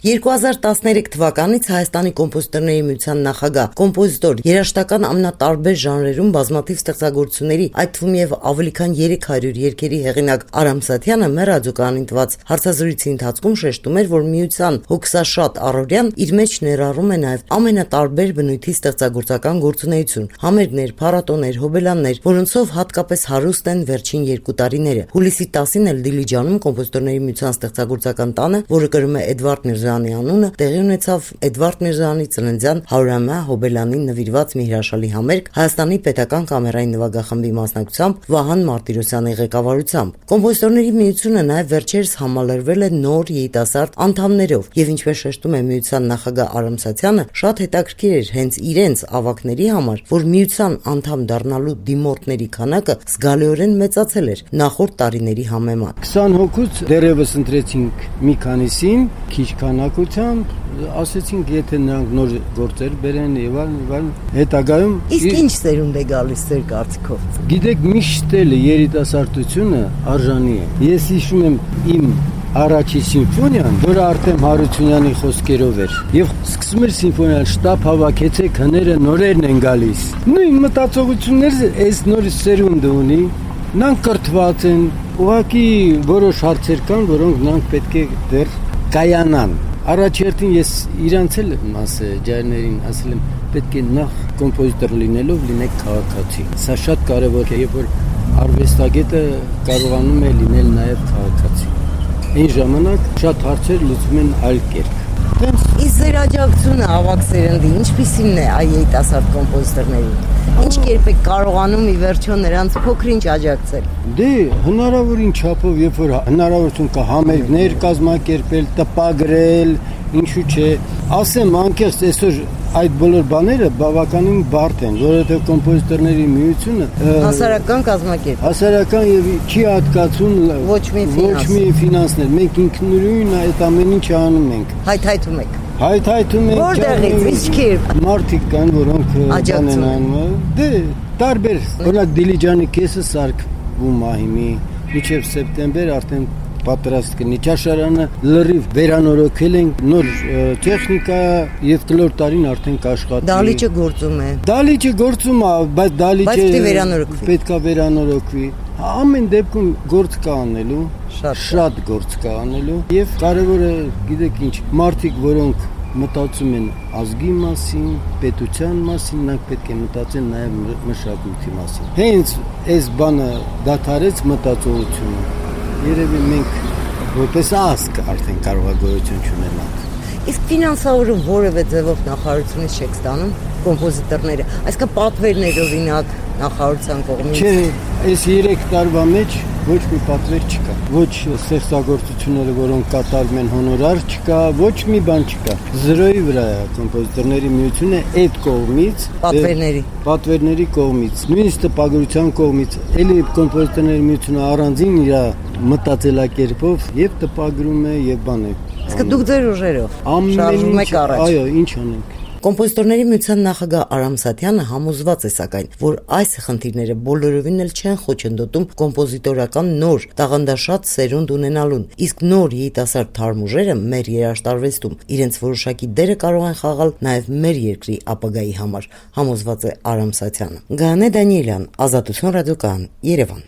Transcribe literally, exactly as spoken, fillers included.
երկու հազար տասներեք թվականից Հայաստանի կոմպոզիտորների միության նախագահ, կոմպոզիտոր, երաժշտական ամենատարբեր ժանրերում բազմաթիվ ստեղծագործությունների, այդ թվում եւ ավելի քան երեք հարյուր երգերի հեղինակ Արամ Սաթյանը մեր ռադիոկայանին տված հարցազրույցի ընթացքում շեշտում էր, որ միության հոգսաշատ առօրյան իր մեջ ներառում է նաեւ ամենատարբեր բնույթի ստեղծագործական գործունեություն, համերգներ, փառատոներ, հոբելյաններ, որոնցով հատկապես հարուստ են վերջին երկու տարիները։ Հուլիսի տասին էլ Դիլիջանում կոմպոզիտորների միության ստեղծագործական տանը, որը կրում է Էդվարդ Միրզոյանի անունը, տեղի ունեցավ Էդվարդ Միրզոյանի ծննդյան հարյուրամյա հոբելյանին նվիրված մի հրաշալի համերգ Հայաստանի պետական կամերային նվագախմբի մասնակցությամբ Վահան Մարտիրոսյանի ղեկավարությամբ։ Կոմպոզիտորների միությունը նաև վերջերս համալրվել է նոր երիտասարդ անդամներով, եւ ինչպես շեշտում է միության նախագահ Արամ Սաթյանը, շատ հետաքրքիր էր հենց իրենց ավագների համար, որ միության անդամ դառնալու դիմորդների քանակը զգալիորեն մեծացել էր նախորդ տարիների համեմատ։ քսան հոգուց դեռևս ընտրեցինք մի քանիսին, քիչ քանակությամբ, ասեցինք, եթե նրանք նոր գործեր բերեն եւ այլն, հետագայում իսկ ինչ սերունդ է գալիս ձեր կարծիքով։ Գիտեք, միշտ էլ երիտասարդությունը արժանի է։ Ես հիշում եմ իմ առաջի սիմֆոնիան, որը Արտեմ Հարությունյանի խոսքերով էր, եւ սկսում էր սիմֆոնիան, շտապ հավաքեցեք, հները նորերն են գալիս։ Նույն մտածողությունները այս նոր սերունդը ունի, նրանք կրթված են, ուղղակի որոշ հարցեր կան, որոնք նրանք պետք է դեռ կայանան։ Առաջերտին ես իրանց էլ ասել ջայրներին ասել եմ, պետք է նախ կոմպոզիտոր լինելով լինեք քաղաքացի։ Սա շատ կարևոր է, երբ որ արվեստագետը կարողանում է լինել նաև քաղաքացի։ Այն ժամանակ շատ հարցեր լուծվում են այլ կերպ։ Իսկ ձեր աջակցությունը ավագ սերնդի ինչպիսին է այ երիտասարդ կոմպոզիտորներին։ Ինչ կերպ եք կարողանում ի վերջո նրանց փոքր-ինչ աջակցել։ Դե հնարավորին չափով, երբ որ հնարավորություն կա համերգներ կազմակերպել, տպագրել, ինչու՞ չէ։ Ասեմ անկեղծ, այսօր այդ բոլոր բաները բավականին բարդ են, որովհետև կոմպոզիտորների միությունը հասարակական կազմակերպ հասարակական եւ չի հատկացում ոչ մի ոչ մի ֆինանսներ։ Մենք ինքնուրույն այդ ամեն ինչը անում ենք։ Հայթայթում եք։ Հայթայթում ենք։ Որտեղից, ինչ կերպ։ Մարդիկ կան, որոնք բան են անում։ Դե տարբեր, օրինակ Դիլիջանի կեսը սարքվում է հիմի, մինչև սեպտեմբեր արդեն պատրաստ կլինի։ Ճաշարանը լրիվ վերանորոգել են, նոր տեխնիկա եւ կլոր տարին արդեն կաշխատի։ Դալիճը գործում է։ Դալիճը գործում է, բայց դալիճը պետք է վերանորոգվի։ Ամեն դեպքում գործ կա անելու, շատ գործ կա անելու եւ կարեւորը գիտեք ինչ, մարդիկ, որոնք մտածում են ազգի մասին, պետության մասին, նրանք պետք է մտածեն նաեւ մշակույթի մասին։ Հենց այս բանը դադարեց մտածողությունը։ Երևի մենք որպես ազգ արդեն կարող է գոյություն չունենանք։ Իսկ ֆինանսավորը որևէ ձևով նախարարությունից չեք ստանում կոմպոզիտորները, այսինքն պատվերներ օրինակ նախարարության կողմից։ Չէ, այս երեք տարվա մեջ ոչ մի պատվեր չկա։ Ոչ ստեղծագործությունները, որոնք կատարվում են հոնորար չկա, ոչ մի բան չկա։ Զրոյի վրա է կոմպոզիտորների միությունը այդ կողմից, պատվերների, պատվերների կողմից, նույնիսկ տպագրության կողմից, էլի կոմպոզիտորների միությունը առանձին իր մտածելակերպով եւ տպագրում է եւ բան է։ Իսկ դուք ձեր ուժերով շարժում եք առաջ։ Այո, ինչ անենք։ Կոմպոզիտորների միության նախագահ Արամ Սաթյանը համոզված է սակայն, որ այս խնդիրները բոլորովին էլ չեն խոչընդոտում կոմպոզիտորական նոր տաղանդաշատ սերունդ ունենալուն, իսկ նոր երիտասարդ թարմուժերը մեր երաժշտարվեստում իրենց որոշակի դերը կարող են խաղալ նաև մեր երկրի ապագայի համար, համոզված է Արամ Սաթյանը։ Գայանե Դանիելյան, Ազատություն ռադիոկայան, Երևան։